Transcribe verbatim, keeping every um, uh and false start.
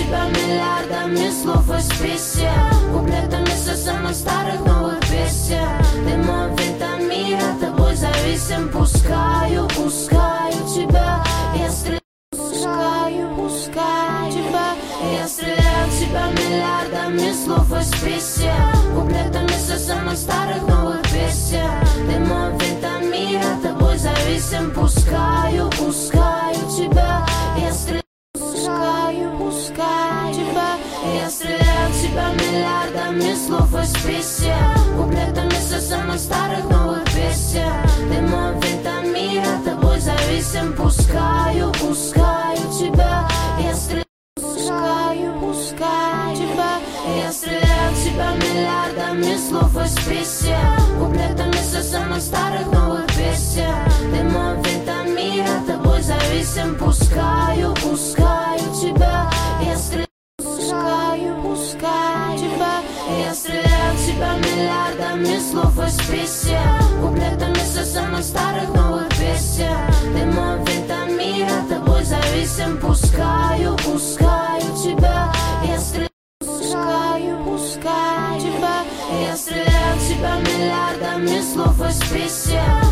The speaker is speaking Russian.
тебя миллиардами слов и списия, куплетами со самых старых новых песен. Ты мой витамин, от тобой зависим. Пускаю, пускаю тебя, я стреляю, пускаю, пускаю тебя. Я стреляю в тебя миллиардами слов и списия, куплетами со самых старых новых песен. Ты мой витамин, от тобой зависим. Пускаю, пускаю тебя, я стреляю, пускаю, пускаю тебя. Я стреляю в тебя миллиардами слов и списия, куплетами со самых старых новых песен. Ты мой витамин, от тобой зависим. Пускаю, пускаю тебя, я стреляю, пускаю, пускаю тебя. Я стреляю в тебя миллиардами слов и списия, куплетами со самых старых новых песен. Ты мой витамин, от тобой зависим. Пускаю, пускаю тебя, я стреляю, пускаю, пускаю тебя. Я стреляю в тебя миллиардами слов и списия, куплетами со самых старых новых песен. Ты мой витамин, от тобой зависим. Пускаю, пускаю тебя, я стреляю, пускаю, пускаю тебя. Я стреляю в тебя миллиардами слов и списия,